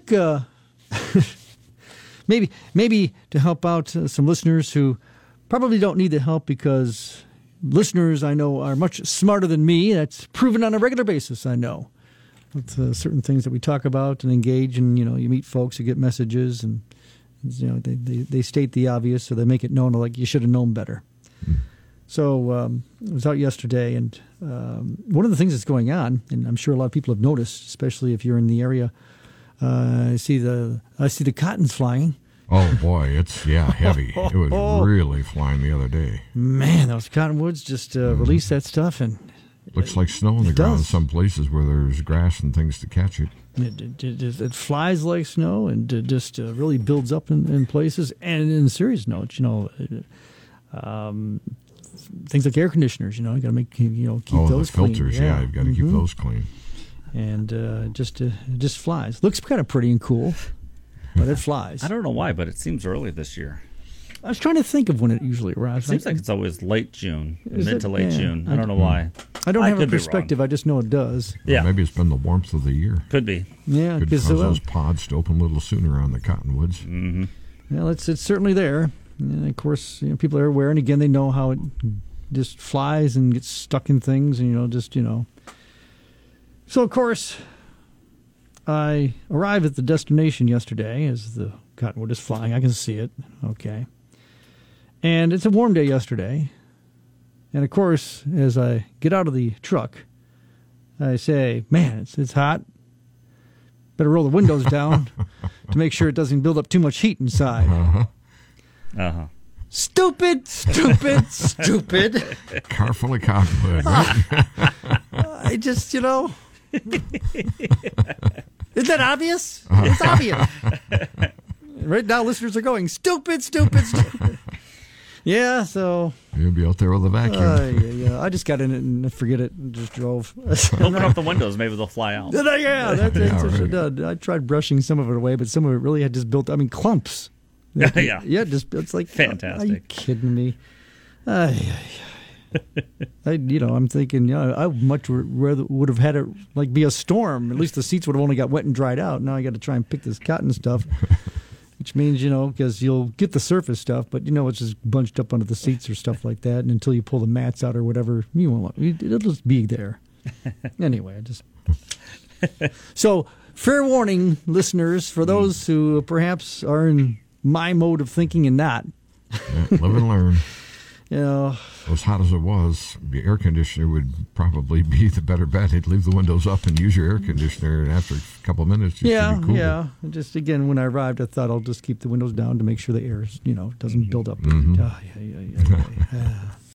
quick, maybe to help out some listeners who probably don't need the help because listeners I know are much smarter than me. That's proven on a regular basis, I know. With certain things that we talk about and engage, and you meet folks who get messages, and they state the obvious, so they make it known like you should have known better. So I was out yesterday, and one of the things that's going on, and I'm sure a lot of people have noticed, especially if you're in the area, I see the cottons flying. Oh boy, it's heavy. It was really flying the other day. Man, those cottonwoods just release that stuff, and looks like snow on the ground in some places where there's grass and things to catch it. It flies like snow, and it just really builds up in places. And in serious notes, things like air conditioners, you got to make keep those the filters, clean. You've got to keep those clean. And it just flies. Looks kind of pretty and cool, but it flies. I don't know why, but it seems early this year. I was trying to think of when it usually arrives. It seems like it's always late June, mid to late June. I don't know Hmm. why. I don't have a perspective. I just know it does. Yeah, maybe it's been the warmth of the year. Could be. Yeah, could cause those pods to open a little sooner on the cottonwoods. Mm-hmm. Well, it's certainly there. And of course, people are aware, and again, they know how it just flies and gets stuck in things, and So of course, I arrived at the destination yesterday as the cottonwood is flying. I can see it. Okay. And it's a warm day yesterday. And of course, as I get out of the truck, I say, man, it's hot. Better roll the windows down to make sure it doesn't build up too much heat inside. Uh-huh. Stupid. Car full of cottonwood, right? I just, isn't that obvious? It's obvious. Right now, listeners are going, stupid. Yeah, so... You'll be out there with a vacuum. Yeah. I just got in it and forget it and just drove. Open up the windows, maybe they'll fly out. Yeah, that's what it did. I tried brushing some of it away, but some of it really had just built, clumps. Yeah. Yeah, it's like... Fantastic. Are you kidding me? I'm thinking, I much rather would have had it like be a storm. At least the seats would have only got wet and dried out. Now I got to try and pick this cotton stuff, which means, because you'll get the surface stuff, but it's just bunched up under the seats or stuff like that. And until you pull the mats out or whatever, it'll just be there. Anyway, So, fair warning, listeners, for those who perhaps are in my mode of thinking and not. Yeah, live and learn. As hot as it was, the air conditioner would probably be the better bet. You'd leave the windows up and use your air conditioner, and after a couple of minutes, it should be cool. Yeah. Just again, when I arrived, I thought I'll just keep the windows down to make sure the air, doesn't build up. Mm-hmm. Yeah.